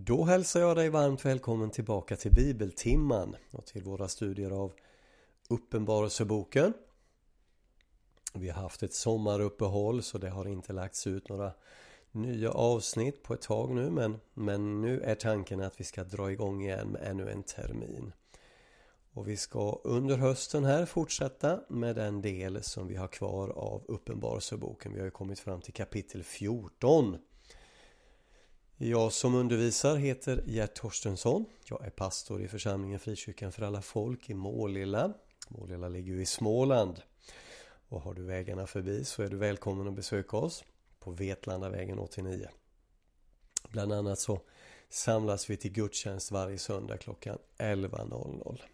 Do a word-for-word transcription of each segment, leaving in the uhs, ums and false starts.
Då hälsar jag dig varmt välkommen tillbaka till Bibeltimman och till våra studier av Uppenbarelseboken. Vi har haft ett sommaruppehåll så det har inte lagts ut några nya avsnitt på ett tag nu. Men, men nu är tanken att vi ska dra igång igen med ännu en termin. Och vi ska under hösten här fortsätta med den del som vi har kvar av Uppenbarelseboken. Vi har ju kommit fram till kapitel fjorton. Jag som undervisar heter Gert Torstensson. Jag är pastor i församlingen Frikyrkan för alla folk i Målilla. Målilla ligger ju i Småland. Och har du vägarna förbi så är du välkommen att besöka oss på Vetlandavägen åttionio. Bland annat så samlas vi till gudstjänst varje söndag klockan elva noll noll.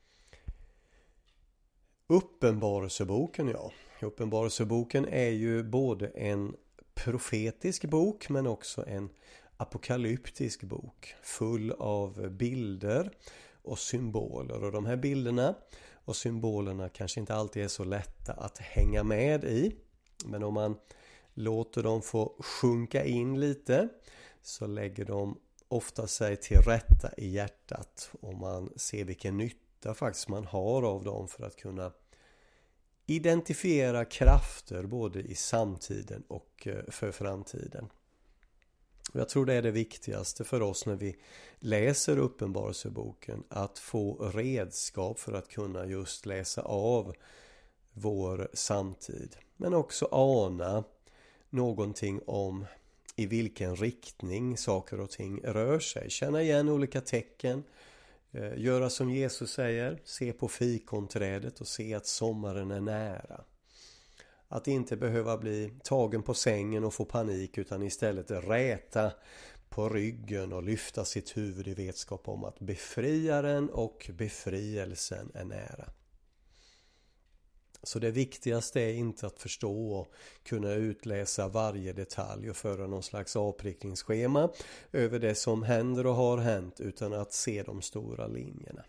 Uppenbarelseboken, ja. Uppenbarelseboken är ju både en profetisk bok men också en apokalyptisk bok full av bilder och symboler. Och de här bilderna och symbolerna kanske inte alltid är så lätta att hänga med i. Men om man låter dem få sjunka in lite så lägger de ofta sig till rätta i hjärtat. Och man ser vilken nytta faktiskt man har av dem för att kunna identifiera krafter både i samtiden och för framtiden. Jag tror det är det viktigaste för oss när vi läser Uppenbarelseboken, att få redskap för att kunna just läsa av vår samtid. Men också ana någonting om i vilken riktning saker och ting rör sig. Känna igen olika tecken. Göra som Jesus säger, se på fikonträdet och se att sommaren är nära. Att inte behöva bli tagen på sängen och få panik utan istället räta på ryggen och lyfta sitt huvud i vetskap om att befriaren och befrielsen är nära. Så det viktigaste är inte att förstå och kunna utläsa varje detalj och föra någon slags avprickningsschema över det som händer och har hänt, utan att se de stora linjerna.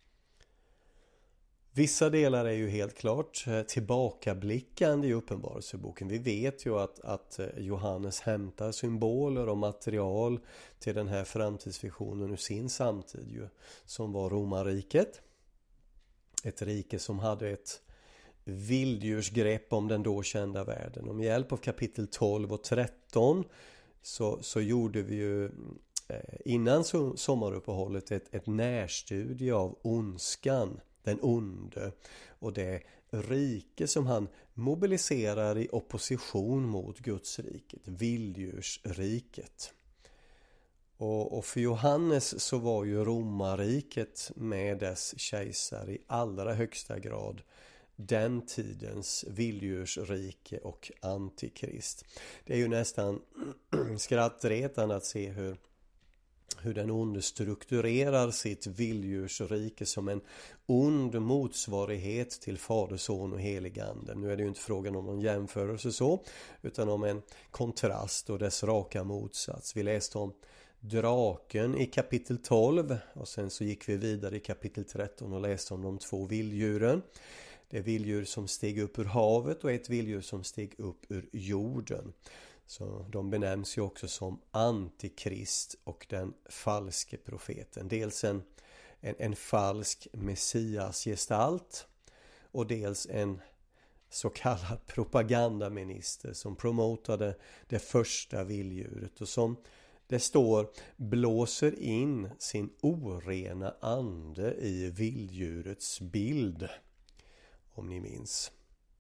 Vissa delar är ju helt klart tillbakablickande i Uppenbarelseboken. Vi vet ju att, att Johannes hämtar symboler och material till den här framtidsvisionen ur sin samtid ju, som var romarriket. Ett rike som hade ett vilddjursgrepp om den då kända världen. Och med hjälp av kapitel tolv och tretton så, så gjorde vi ju innan sommaruppehållet ett, ett närstudie av ondskan, den onde och det rike som han mobiliserar i opposition mot Guds riket, vilddjursriket. Och, och för Johannes så var ju romarriket med dess kejsare i allra högsta grad den tidens vilddjursrike och antikrist. Det är ju nästan skrattretande att se hur, hur den onde strukturerar sitt vilddjursrike som en ond motsvarighet till Fader, Son och Heligande. Nu är det ju inte frågan om någon jämförelse så, utan om en kontrast och dess raka motsats. Vi läste om draken i kapitel tolv och sen så gick vi vidare i kapitel tretton och läste om de två vilddjuren. Det är vilddjur som steg upp ur havet och ett vilddjur som steg upp ur jorden. Så de benämns ju också som antikrist och den falske profeten. Dels en, en, en falsk messiasgestalt och dels en så kallad propagandaminister som promotade det första vilddjuret och som det står blåser in sin orena ande i vilddjurets bild, om ni minns.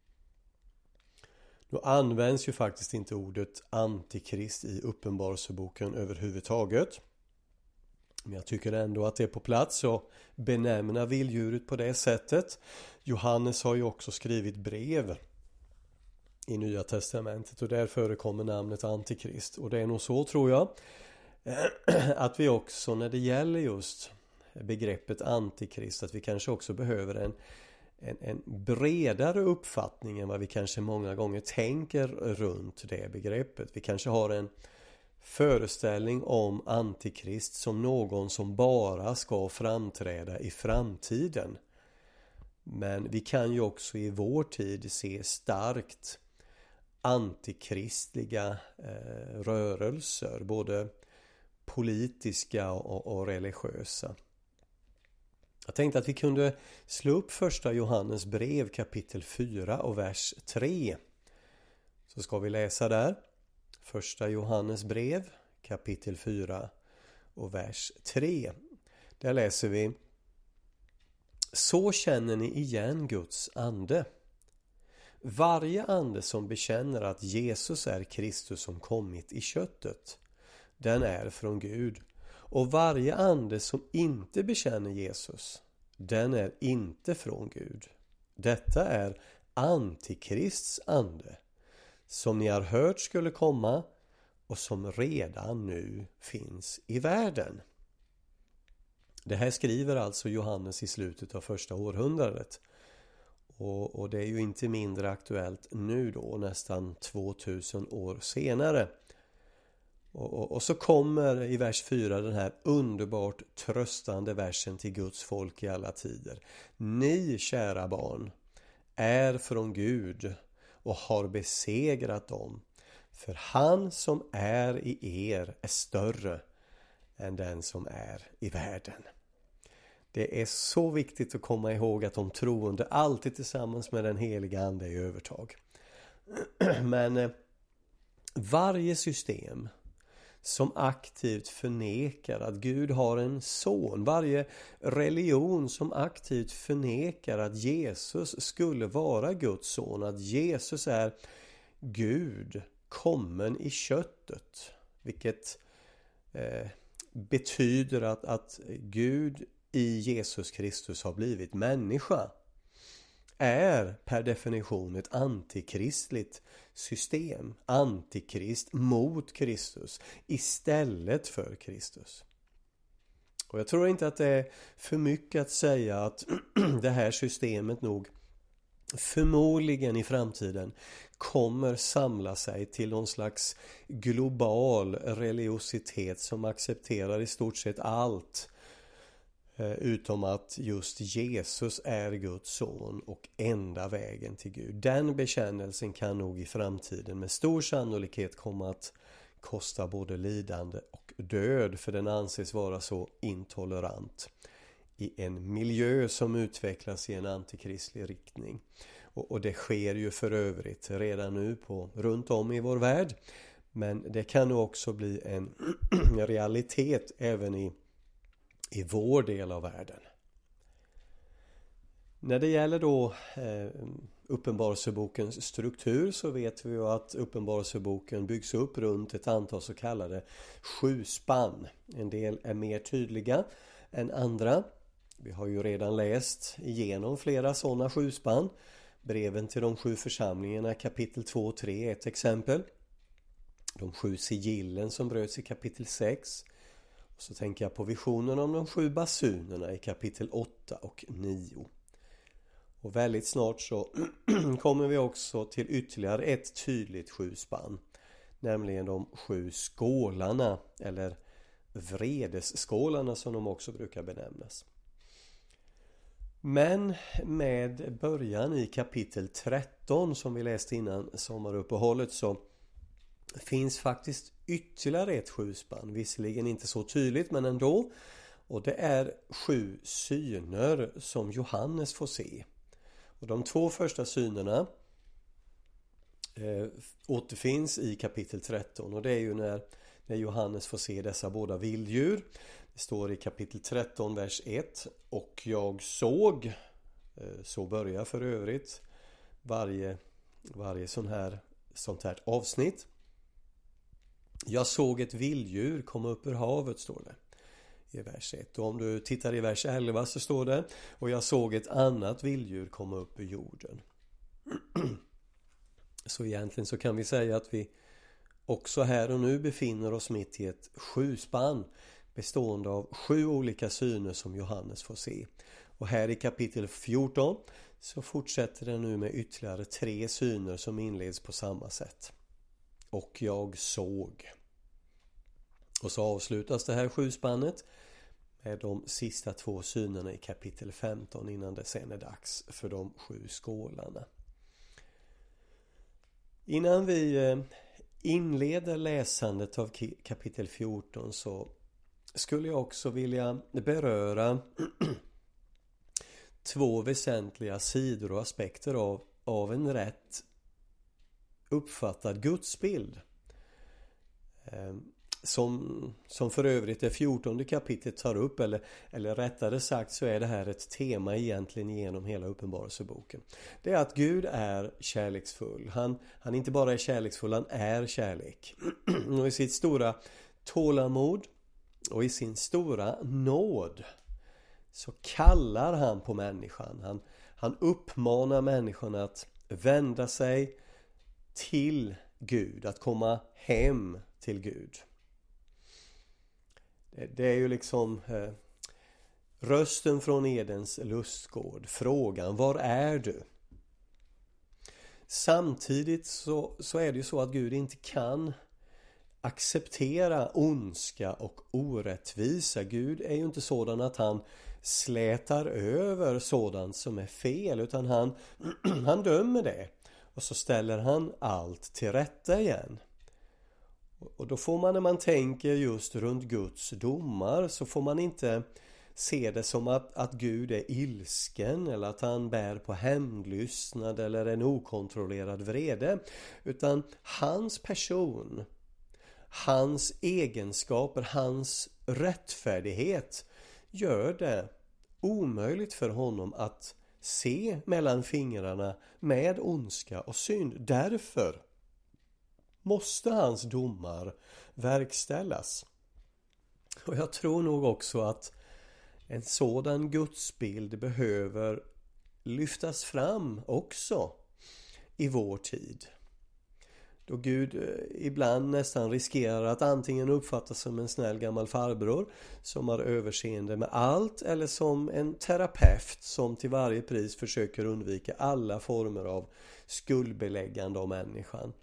Då används ju faktiskt inte ordet antikrist i Uppenbarelseboken överhuvudtaget. Men jag tycker ändå att det är på plats att benämna vilddjuret på det sättet. Johannes har ju också skrivit brev i Nya testamentet och där förekommer namnet antikrist. Och det är nog så, tror jag, att vi också när det gäller just begreppet antikrist, att vi kanske också behöver en En, en bredare uppfattning än vad vi kanske många gånger tänker runt det begreppet. Vi kanske har en föreställning om antikrist som någon som bara ska framträda i framtiden. Men vi kan ju också i vår tid se starkt antikristliga eh, rörelser både politiska och, och religiösa. Jag tänkte att vi kunde slå upp första Johannes brev kapitel fyra och vers tre. Så ska vi läsa där. Första Johannes brev kapitel fyra och vers tre. Där läser vi: Så känner ni igen Guds ande. Varje ande som bekänner att Jesus är Kristus som kommit i köttet, den är från Gud. Och varje ande som inte bekänner Jesus, den är inte från Gud. Detta är Antikrists ande, som ni har hört skulle komma och som redan nu finns i världen. Det här skriver alltså Johannes i slutet av första århundradet. Och, och det är ju inte mindre aktuellt nu då, nästan tvåtusen år senare. Och, och, och så kommer i vers fyra den här underbart tröstande versen till Guds folk i alla tider. Ni, kära barn, är från Gud och har besegrat dem. För han som är i er är större än den som är i världen. Det är så viktigt att komma ihåg att de troende alltid tillsammans med den heliga ande är övertag. Men eh, varje system som aktivt förnekar att Gud har en son, varje religion som aktivt förnekar att Jesus skulle vara Guds son, att Jesus är Gud kommen i köttet, vilket eh, betyder att, att Gud i Jesus Kristus har blivit människa, är per definition ett antikristligt system. Antikrist mot Kristus istället för Kristus. Och jag tror inte att det är för mycket att säga att det här systemet nog förmodligen i framtiden kommer samla sig till någon slags global religiositet som accepterar i stort sett allt utom att just Jesus är Guds son och enda vägen till Gud. Den bekännelsen kan nog i framtiden med stor sannolikhet komma att kosta både lidande och död, för den anses vara så intolerant i en miljö som utvecklas i en antikristlig riktning. Och, och det sker ju för övrigt redan nu på, runt om i vår värld. Men det kan nog också bli en realitet även i i vår del av världen. När det gäller då eh, Uppenbarelsebokens struktur så vet vi ju att Uppenbarelseboken byggs upp runt ett antal så kallade sju spann. En del är mer tydliga än andra. Vi har ju redan läst igenom flera sådana sju spann. Breven till de sju församlingarna kapitel två och tre är ett exempel. De sju sigillen som bröts i kapitel sex. Så tänker jag på visionen om de sju basunerna i kapitel åtta och nio. Och väldigt snart så kommer vi också till ytterligare ett tydligt sjuspann. Nämligen de sju skålarna, eller vredesskålarna som de också brukar benämnas. Men med början i kapitel tretton som vi läste innan sommaruppehållet så finns faktiskt ytterligare ett sjuspann, visserligen inte så tydligt men ändå, och det är sju syner som Johannes får se. Och de två första synerna eh, återfinns i kapitel tretton, och det är ju när, när Johannes får se dessa båda vilddjur. Det står i kapitel tretton vers ett: och jag såg, eh, så börjar för övrigt varje, varje sån här, sånt här avsnitt. Jag såg ett vilddjur komma upp ur havet, står det i vers ett. Och om du tittar i vers elva så står det: och jag såg ett annat vilddjur komma upp ur jorden. Så egentligen så kan vi säga att vi också här och nu befinner oss mitt i ett sjuspann bestående av sju olika syner som Johannes får se. Och här i kapitel fjorton så fortsätter det nu med ytterligare tre syner som inleds på samma sätt. Och jag såg. Och så avslutas det här sjuspannet med de sista två synerna i kapitel femton innan det sen är dags för de sju skålarna. Innan vi inleder läsandet av kapitel fjorton så skulle jag också vilja beröra två väsentliga sidor och aspekter av, av en rätt uppfattad gudsbild. Som, som för övrigt det fjortonde kapitlet tar upp, eller, eller rättare sagt så är det här ett tema egentligen genom hela Uppenbarelseboken. Det är att Gud är kärleksfull. Han, han inte bara är kärleksfull, han är kärlek. Och i sitt stora tålamod och i sin stora nåd så kallar han på människan. Han, han uppmanar människan att vända sig till Gud, att komma hem till Gud. Det, det är ju liksom eh, rösten från Edens lustgård, frågan, var är du? Samtidigt så, så är det ju så att Gud inte kan acceptera ondska och orättvisa. Gud är ju inte sådan att han slätar över sådant som är fel, utan han, han dömer det. Och så ställer han allt till rätta igen. Och då får man, när man tänker just runt Guds domar, så får man inte se det som att, att Gud är ilsken eller att han bär på hämndlystnad eller en okontrollerad vrede. Utan hans person, hans egenskaper, hans rättfärdighet gör det omöjligt för honom att se mellan fingrarna med ondska och synd. Därför måste hans domar verkställas. Och jag tror nog också att en sådan gudsbild behöver lyftas fram också i vår tid. Då Gud ibland nästan riskerar att antingen uppfattas som en snäll gammal farbror som har överseende med allt, eller som en terapeut som till varje pris försöker undvika alla former av skuldbeläggande av människan.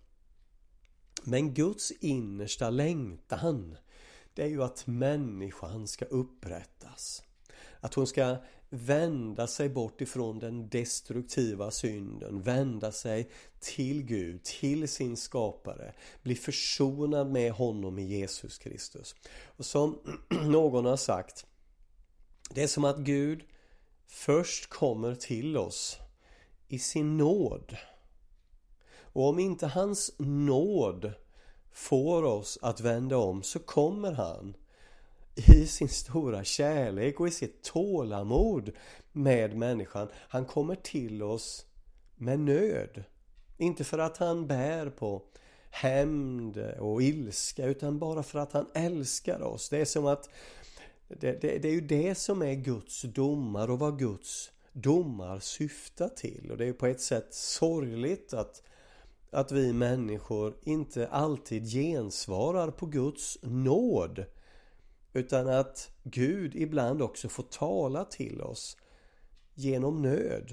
Men Guds innersta längtan, det är ju att människan ska upprättas. Att hon ska vända sig bort ifrån den destruktiva synden, vända sig till Gud, till sin skapare, bli försonad med honom i Jesus Kristus. Och som någon har sagt, det är som att Gud först kommer till oss i sin nåd. Och om inte hans nåd får oss att vända om, så kommer han i sin stora kärlek och i sitt tålamod med människan. Han kommer till oss med nöd. Inte för att han bär på hämnd och ilska, utan bara för att han älskar oss. Det är som att det, det, det är ju det som är Guds domar och vad Guds domar syftar till. Och det är på ett sätt sorgligt att Att vi människor inte alltid gensvarar på Guds nåd, utan att Gud ibland också får tala till oss genom nöd.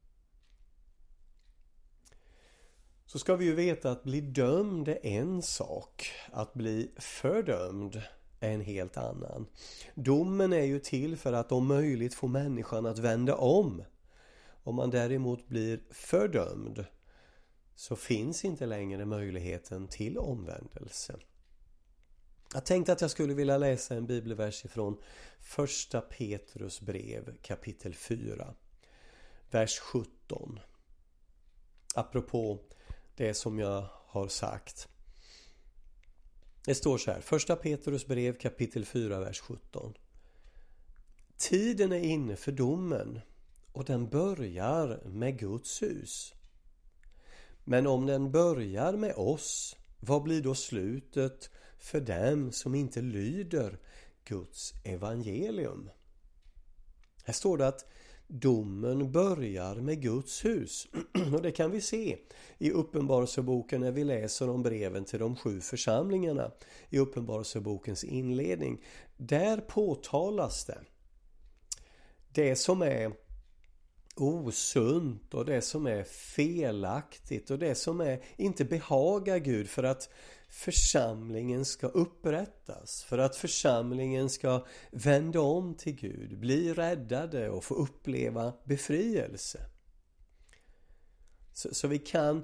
Så ska vi ju veta att bli dömd är en sak, att bli fördömd är en helt annan. Domen är ju till för att om möjligt få människan att vända om. Om man däremot blir fördömd, så finns inte längre möjligheten till omvändelse. Jag tänkte att jag skulle vilja läsa en bibelvers ifrån första Petrus brev kapitel fyra, vers sjutton. Apropå det som jag har sagt. Det står så här, första Petrus brev kapitel fyra, vers sjutton. Tiden är inne för domen, och den börjar med Guds hus. Men om den börjar med oss, vad blir då slutet för dem som inte lyder Guds evangelium? Här står det att domen börjar med Guds hus. Och det kan vi se i Uppenbarelseboken när vi läser om breven till de sju församlingarna. I Uppenbarelsebokens inledning. Där påtalas det. Det som är osunt och det som är felaktigt och det som är inte behagar Gud, för att församlingen ska upprättas, för att församlingen ska vända om till Gud, bli räddade och få uppleva befrielse. Så, så vi kan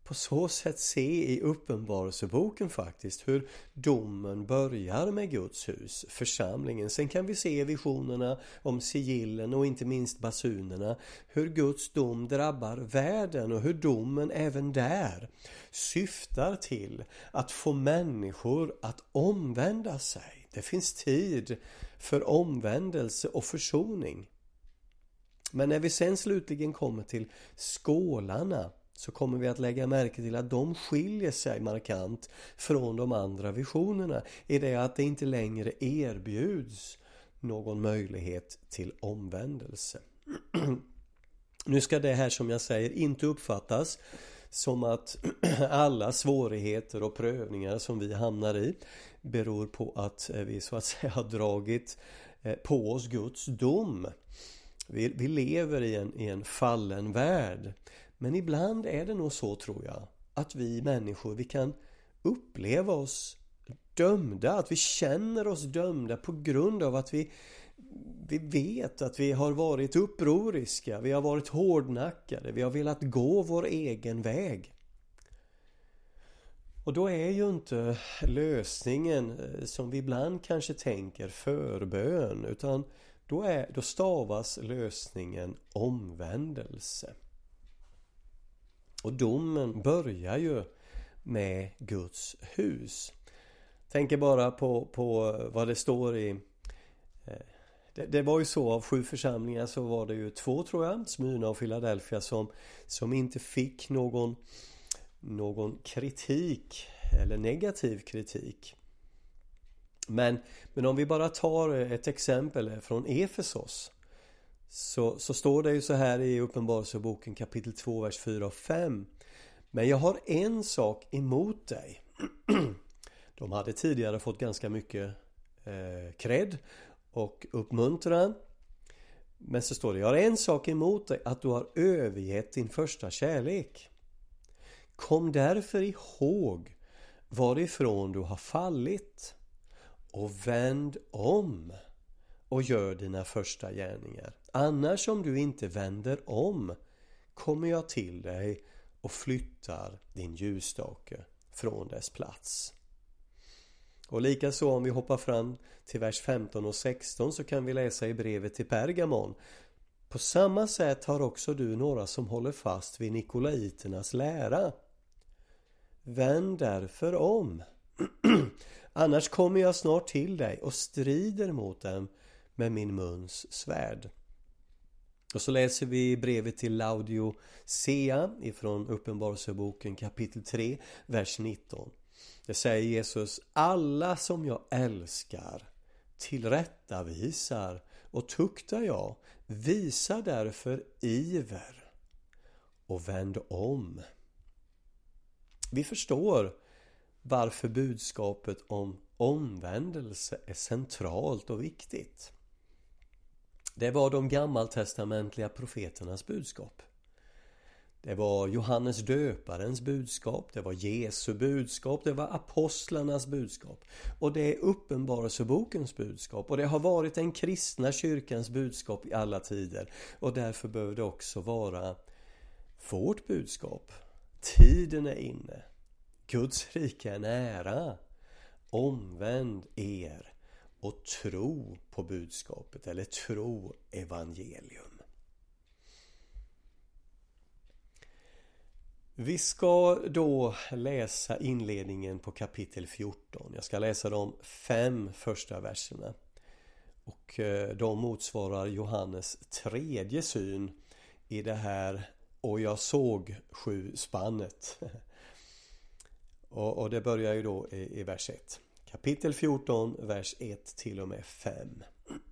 på så sätt se i Uppenbarelseboken faktiskt hur domen börjar med Guds hus, församlingen. Sen kan vi se visionerna om sigillen och inte minst basunerna, hur Guds dom drabbar världen och hur domen även där syftar till att få människor att omvända sig. Det finns tid för omvändelse och försoning. Men när vi sen slutligen kommer till skålarna så kommer vi att lägga märke till att de skiljer sig markant från de andra visionerna i det att det inte längre erbjuds någon möjlighet till omvändelse. Nu ska det här som jag säger inte uppfattas som att alla svårigheter och prövningar som vi hamnar i beror på att vi så att säga har dragit på oss Guds dom. Vi, vi lever i en, i en fallen värld. Men ibland är det nog så, tror jag, att vi människor, vi kan uppleva oss dömda, att vi känner oss dömda på grund av att vi, vi vet att vi har varit upproriska, vi har varit hårdnackade, vi har velat gå vår egen väg. Och då är ju inte lösningen som vi ibland kanske tänker förbön, utan då, är, då stavas lösningen omvändelse. Och domen börjar ju med Guds hus. Tänker bara på, på vad det står i... Det, det var ju så, av sju församlingar så var det ju två, tror jag, Smyrna och Philadelphia, som, som inte fick någon, någon kritik eller negativ kritik. Men, men om vi bara tar ett exempel från Efesos, så, så står det ju så här i Uppenbarelseboken kapitel två, vers fyra och fem. Men jag har en sak emot dig. De hade tidigare fått ganska mycket eh, cred och uppmuntran. Men så står det, jag har en sak emot dig, att du har övergett din första kärlek. Kom därför ihåg varifrån du har fallit och vänd om och gör dina första gärningar. Annars om du inte vänder om kommer jag till dig och flyttar din ljusstake från dess plats. Och likaså om vi hoppar fram till vers femton och sexton så kan vi läsa i brevet till Pergamon. På samma sätt har också du några som håller fast vid nikolaiternas lära. Vänd därför om. Annars kommer jag snart till dig och strider mot dem med min muns svärd. Och så läser vi brevet till Laodicea ifrån Uppenbarelseboken kapitel tre, vers nitton. Det säger Jesus, alla som jag älskar tillrättavisar och tuktar jag, visa därför iver och vänd om. Vi förstår varför budskapet om omvändelse är centralt och viktigt. Det var de gammaltestamentliga profeternas budskap. Det var Johannes döparens budskap, det var Jesu budskap, det var apostlarnas budskap. Och det är Uppenbarelsebokens budskap. Och det har varit den kristna kyrkans budskap i alla tider. Och därför behöver det också vara vårt budskap. Tiden är inne. Guds rike är nära. Omvänd er och tro på budskapet, eller tro evangelium. Vi ska då läsa inledningen på kapitel fjorton. Jag ska läsa de fem första verserna. Och de motsvarar Johannes tredje syn i det här och jag såg sju spannet. Och, och det börjar ju då i, i vers ett. Kapitel fjorton, vers ett till och med fem.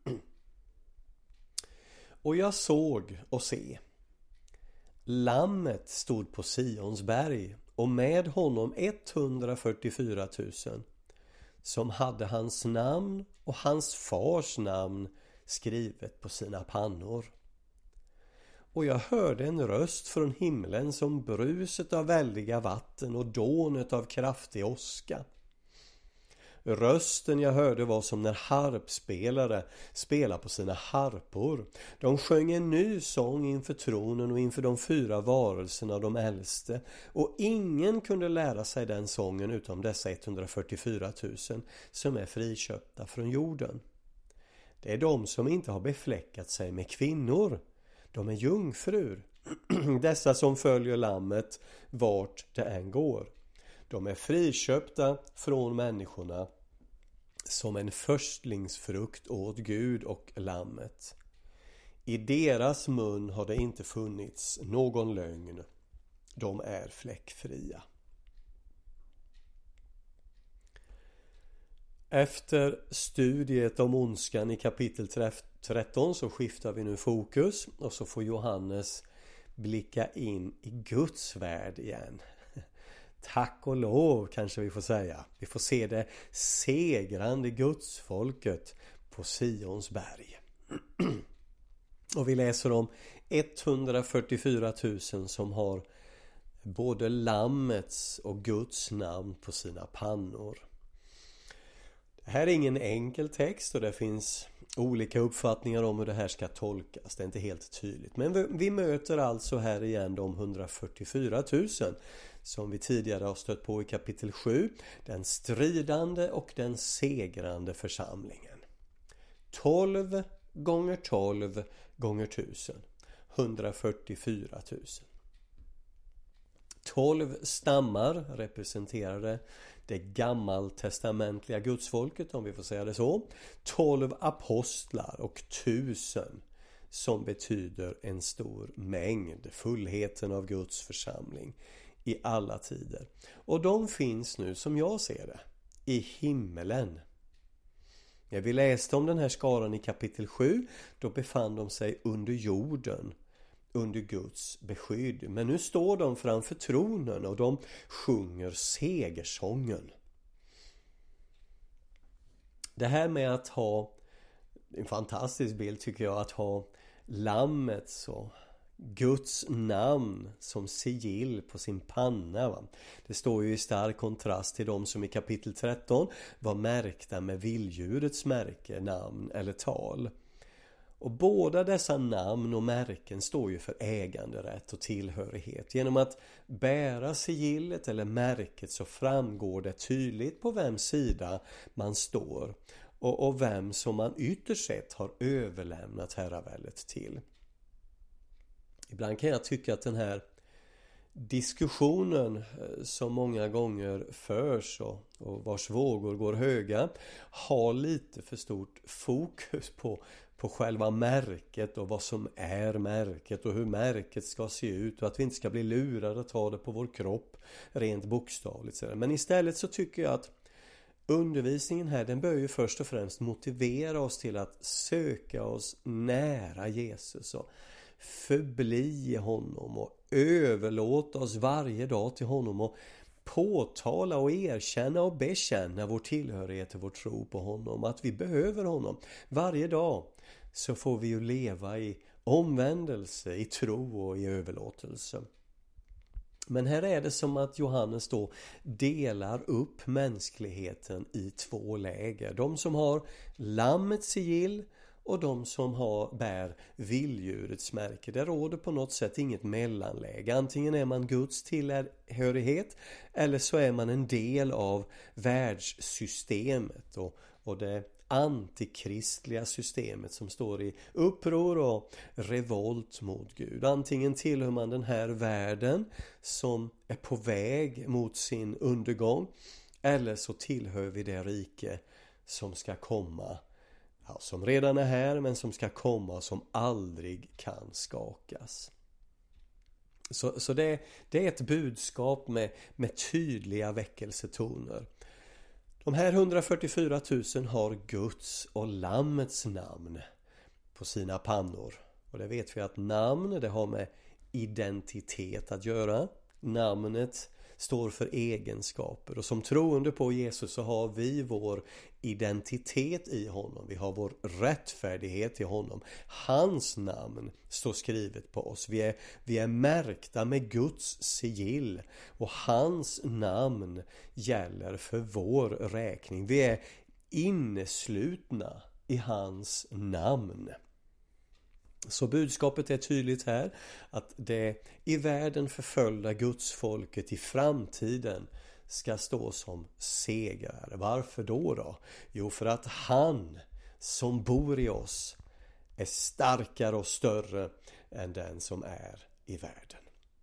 Och jag såg och se. Lammet stod på Sions berg och med honom etthundrafyrtiofyra tusen som hade hans namn och hans fars namn skrivet på sina pannor. Och jag hörde en röst från himlen som bruset av väldiga vatten och dånet av kraftig åska. Rösten jag hörde var som när harpspelare spelar på sina harpor. De sjöng en ny sång inför tronen och inför de fyra varelserna och de äldste. Och ingen kunde lära sig den sången utom dessa etthundrafyrtiofyra tusen som är friköpta från jorden. Det är de som inte har befläckat sig med kvinnor. De är jungfrur. Dessa som följer lammet vart det än går. De är friköpta från människorna som en förstlingsfrukt åt Gud och lammet. I deras mun har det inte funnits någon lögn. De är fläckfria. Efter studiet om ondskan i kapitel tretton så skiftar vi nu fokus och så får Johannes blicka in i Guds värld igen. Tack och lov kanske vi får säga. Vi får se det segrande gudsfolket på Sions berg. Och vi läser om etthundrafyrtiofyra tusen som har både lammets och Guds namn på sina pannor. Det här är ingen enkel text och det finns olika uppfattningar om hur det här ska tolkas. Det är inte helt tydligt. Men vi, vi möter alltså här igen de etthundrafyrtiofyra tusen som vi tidigare har stött på i kapitel sju. Den stridande och den segrande församlingen. tolv gånger tolv gånger tusen. etthundrafyrtiofyra tusen. tolv stammar representerade det gammaltestamentliga gudsfolket, om vi får säga det så. tolv apostlar och tusen som betyder en stor mängd, fullheten av Guds församling i alla tider. Och de finns nu, som jag ser det, i himmelen. När vi läste om den här skaran i kapitel sju, då befann de sig under jorden, under Guds beskydd. Men nu står de framför tronen och de sjunger segersången. Det här med att ha, en fantastisk bild tycker jag, att ha lammets och Guds namn som sigill på sin panna. Va? Det står ju i stark kontrast till de som i kapitel tretton var märkta med vilddjurets märke, namn eller tal. Och båda dessa namn och märken står ju för äganderätt och tillhörighet. Genom att bära sigillet eller märket så framgår det tydligt på vems sida man står och, och vem som man ytterst sett har överlämnat herraväldet till. Ibland kan jag tycka att den här diskussionen som många gånger förs och, och vars vågor går höga har lite för stort fokus på, på själva märket och vad som är märket och hur märket ska se ut och att vi inte ska bli lurade att ta det på vår kropp rent bokstavligt. Men istället så tycker jag att undervisningen här, den bör ju först och främst motivera oss till att söka oss nära Jesus och förbli honom och överlåta oss varje dag till honom och påtala och erkänna och bekänna vår tillhörighet och vår tro på honom, att vi behöver honom. Varje dag så får vi ju leva i omvändelse, i tro och i överlåtelse. Men här är det som att Johannes då delar upp mänskligheten i två läger. De som har lammets sigill och de som har, bär vilddjurets märke. Det råder på något sätt inget mellanläge. Antingen är man Guds tillhörighet eller så är man en del av världssystemet och, och det antikristliga systemet som står i uppror och revolt mot Gud. Antingen tillhör man den här världen som är på väg mot sin undergång eller så tillhör vi det rike som ska komma. Ja, som redan är här men som ska komma och som aldrig kan skakas. Så, så det, det är ett budskap med, med tydliga väckelsetoner. De här etthundrafyrtiofyra tusen har Guds och Lammets namn på sina pannor. Och det vet vi att namn, det har med identitet att göra. Namnet står för egenskaper. Och som troende på Jesus så har vi vår identitet i honom. Vi har vår rättfärdighet i honom. Hans namn står skrivet på oss. Vi är, vi är märkta med Guds sigill. Och hans namn gäller för vår räkning. Vi är inneslutna i hans namn. Så budskapet är tydligt här, att det i världen förföljda gudsfolket i framtiden ska stå som segrare. Varför då då? Jo, för att han som bor i oss är starkare och större än den som är i världen.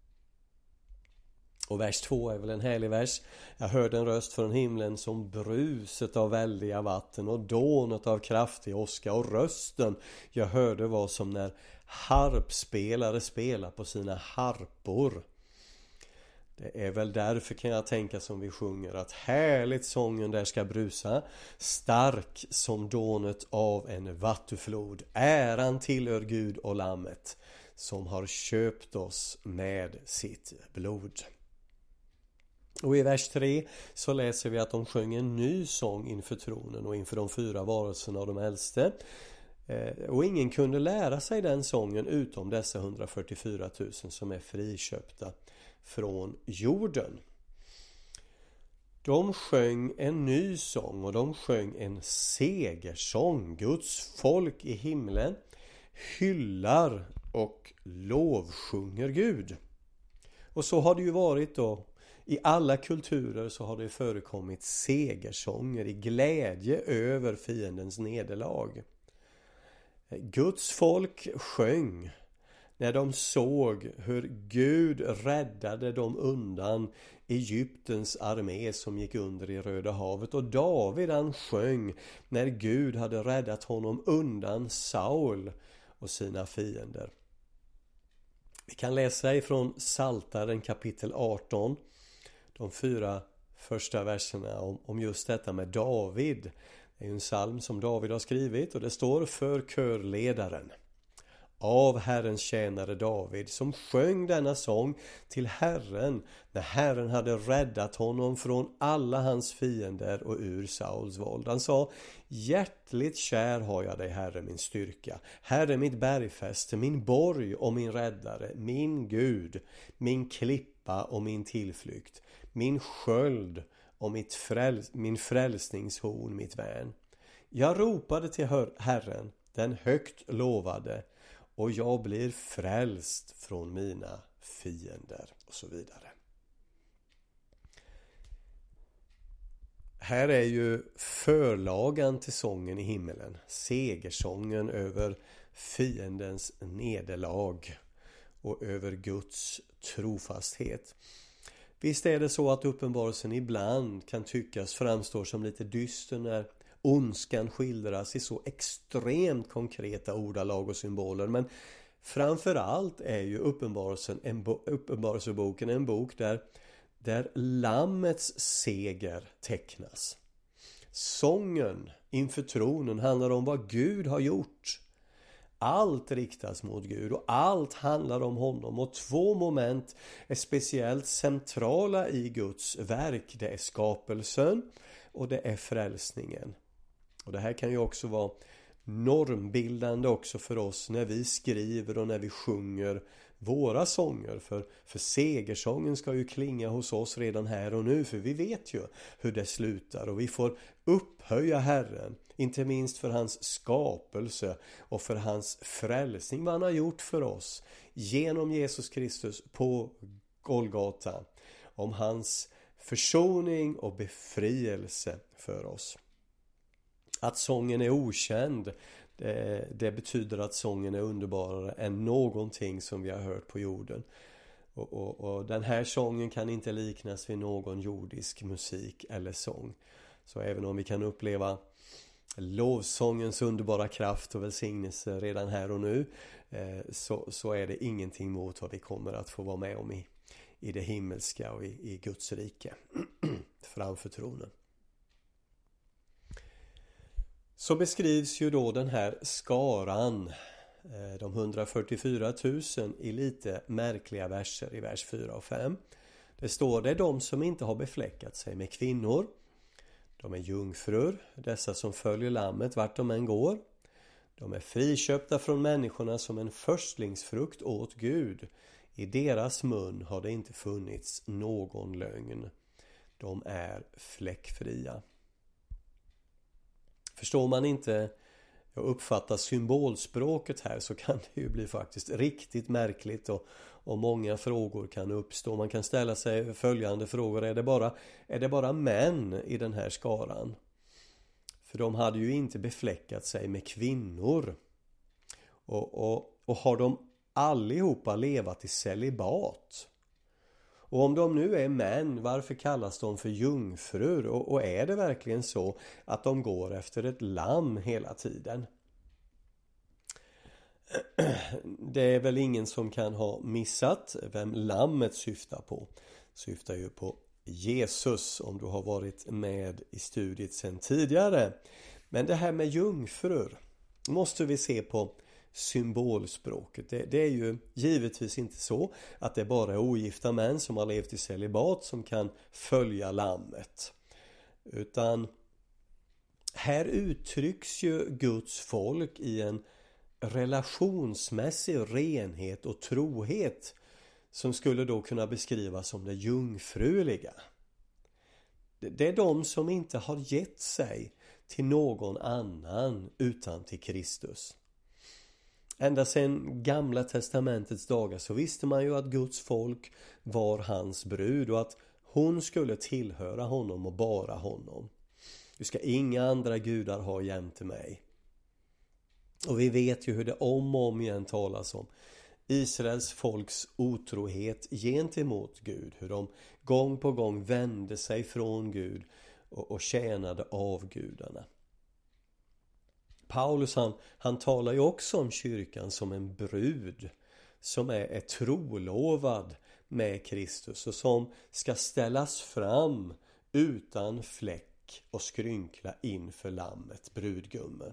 Och vers två är väl en härlig vers. Jag hörde en röst från himlen som bruset av väldiga vatten och dånet av kraftig åska, och rösten jag hörde var som när harpspelare spelar på sina harpor. Det är väl därför, kan jag tänka, som vi sjunger att härligt sången där ska brusa, stark som dånet av en vattenflod. Äran tillhör Gud och Lammet som har köpt oss med sitt blod. Och i vers tre så läser vi att de sjöng en ny sång inför tronen och inför de fyra varelserna och de äldste. Och ingen kunde lära sig den sången utom dessa hundrafyrtiofyra tusen som är friköpta från jorden. De sjöng en ny sång och de sjöng en segersång. Guds folk i himlen hyllar och lovsjunger Gud. Och så har det ju varit då. I alla kulturer så har det förekommit segersånger i glädje över fiendens nederlag. Guds folk sjöng när de såg hur Gud räddade dem undan Egyptens armé som gick under i Röda havet. Och David, han sjöng när Gud hade räddat honom undan Saul och sina fiender. Vi kan läsa ifrån Psaltaren kapitel arton. De fyra första verserna om, om just detta med David. Det är ju en psalm som David har skrivit, och det står för körledaren av Herrens tjänare David, som sjöng denna sång till Herren när Herren hade räddat honom från alla hans fiender och ur Sauls våld. Han sa: hjärtligt kär har jag dig, Herre, min styrka, Herre, mitt bergfäste, min borg och min räddare, min Gud, min klippa och min tillflykt, min sköld och mitt fräls- min frälsningshorn, mitt värn. Jag ropade till Herren, den högt lovade, och jag blir frälst från mina fiender, och så vidare. Här är ju förlagan till sången i himmelen, segersången över fiendens nederlag och över Guds trofasthet. Visst är det så att uppenbarelsen ibland kan tyckas framstå som lite dyster när ondskan skildras i så extremt konkreta ordalag och symboler. Men framförallt är ju uppenbarelsen en bo- uppenbarelseboken en bok där, där lammets seger tecknas. Sången inför tronen handlar om vad Gud har gjort. Allt riktas mot Gud och allt handlar om honom. Och två moment är speciellt centrala i Guds verk. Det är skapelsen och det är frälsningen. Och det här kan ju också vara normbildande också för oss när vi skriver och när vi sjunger våra sånger. För, för segersången ska ju klinga hos oss redan här och nu, för vi vet ju hur det slutar. Och vi får upphöja Herren, inte minst för hans skapelse och för hans frälsning, vad han har gjort för oss genom Jesus Kristus på Golgata, om hans försoning och befrielse för oss. Att sången är okänd, det, det betyder att sången är underbarare än någonting som vi har hört på jorden. Och, och, och den här sången kan inte liknas vid någon jordisk musik eller sång. Så även om vi kan uppleva lovsångens underbara kraft och välsignelse redan här och nu, eh, så, så är det ingenting mot vad vi kommer att få vara med om i, i det himmelska och i, i Guds rike framför tronen. Så beskrivs ju då den här skaran, de hundrafyrtiofyra tusen, i lite märkliga verser i vers fyra och fem. Det står det är de som inte har befläckat sig med kvinnor. De är jungfrur, dessa som följer lammet vart de än går. De är friköpta från människorna som en förstlingsfrukt åt Gud. I deras mun har det inte funnits någon lögn. De är fläckfria. Förstår man inte och uppfattar symbolspråket här så kan det ju bli faktiskt riktigt märkligt och, och många frågor kan uppstå. Man kan ställa sig följande frågor. Är det bara, är det bara män i den här skaran? För de hade ju inte befläckat sig med kvinnor. Och, och, och har de allihopa levat i celibat? Och om de nu är män, varför kallas de för jungfrur? Och, och är det verkligen så att de går efter ett lamm hela tiden? Det är väl ingen som kan ha missat vem lammet syftar på. Syftar ju på Jesus, om du har varit med i studiet sedan tidigare. Men det här med jungfrur måste vi se på symbolspråket. Det, det är ju givetvis inte så att det bara är ogifta män som har levt i celibat som kan följa lammet. Utan här uttrycks ju Guds folk i en relationsmässig renhet och trohet som skulle då kunna beskrivas som det jungfruliga. Det är de som inte har gett sig till någon annan utan till Kristus. Ända sedan Gamla testamentets dagar så visste man ju att Guds folk var hans brud och att hon skulle tillhöra honom och bara honom. Du ska inga andra gudar ha jämte mig. Och vi vet ju hur det om och om igen talas om Israels folks otrohet gentemot Gud. Hur de gång på gång vände sig från Gud och, och tjänade avgudarna. Paulus han, han talar ju också om kyrkan som en brud som är, är trolovad med Kristus och som ska ställas fram utan fläck och skrynkla inför lammet, brudgummen.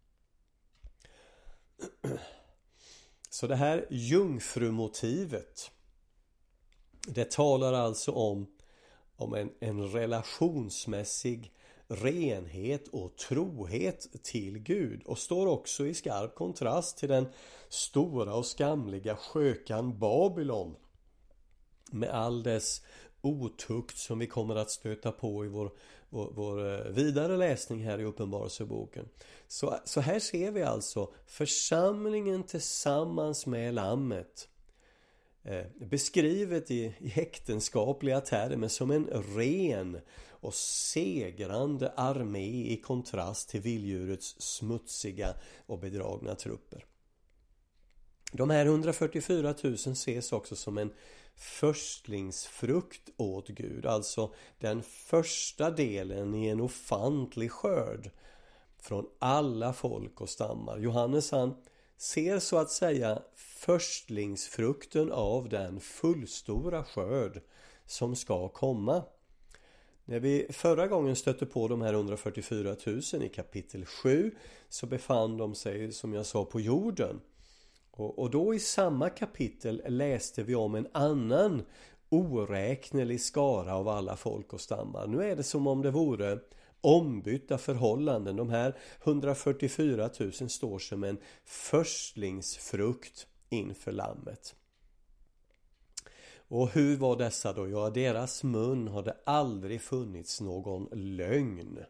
Så det här jungfrumotivet, det talar alltså om, om en, en relationsmässig renhet och trohet till Gud och står också i skarp kontrast till den stora och skamliga skökan Babylon med all dess otukt som vi kommer att stöta på i vår, vår, vår vidare läsning här i Uppenbarelseboken. Så, så här ser vi alltså församlingen tillsammans med lammet eh, beskrivet i, i äktenskapliga termer som en ren och segrande armé i kontrast till vilddjurets smutsiga och bedragna trupper. De här hundrafyrtiofyra tusen ses också som en förstlingsfrukt åt Gud, alltså den första delen i en ofantlig skörd från alla folk och stammar. Johannes han ser så att säga förstlingsfrukten av den fullstora skörd som ska komma. När vi förra gången stötte på de här hundrafyrtiofyra tusen i kapitel sju så befann de sig, som jag sa, på jorden. Och, och då i samma kapitel läste vi om en annan oräknelig skara av alla folk och stammar. Nu är det som om det vore ombytta förhållanden. De här hundrafyrtiofyra tusen står som en förstlingsfrukt inför lammet. Och hur var dessa då? Ja, deras mun hade aldrig funnits någon lögn.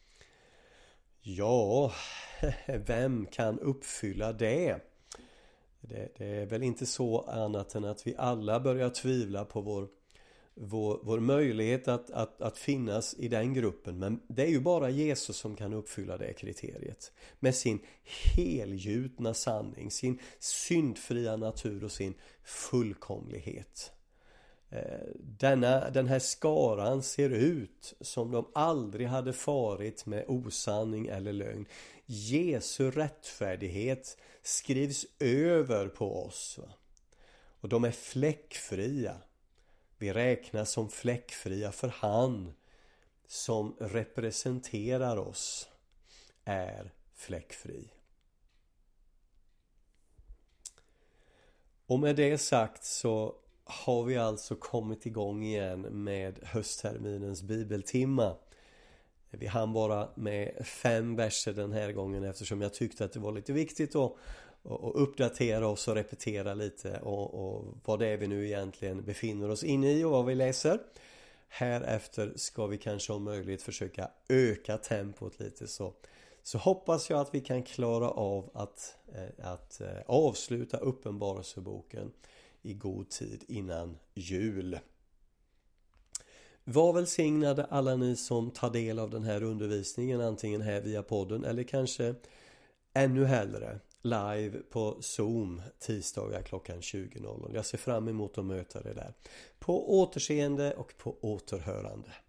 Ja, vem kan uppfylla det? Det, det är väl inte så annat än att vi alla börjar tvivla på vår, vår, vår möjlighet att, att, att finnas i den gruppen. Men det är ju bara Jesus som kan uppfylla det kriteriet. Med sin helgjutna sanning, sin syndfria natur och sin fullkomlighet. Denna, den här skaran ser ut som de aldrig hade farit med osanning eller lögn. Jesu rättfärdighet skrivs över på oss. Va? Och de är fläckfria. Vi räknas som fläckfria för han som representerar oss är fläckfri. Och med det sagt så har vi alltså kommit igång igen med höstterminens bibeltimma. Vi hann bara med fem verser den här gången eftersom jag tyckte att det var lite viktigt att, att uppdatera oss och repetera lite och, och vad det är vi nu egentligen befinner oss inne i och vad vi läser. Härefter ska vi kanske om möjligt försöka öka tempot lite så, så hoppas jag att vi kan klara av att, att avsluta Uppenbarelseboken i god tid innan jul. Var välsignade alla ni som tar del av den här undervisningen antingen här via podden eller kanske ännu hellre live på Zoom tisdagar klockan tjugo. Jag ser fram emot att möta er där. På återseende och på återhörande.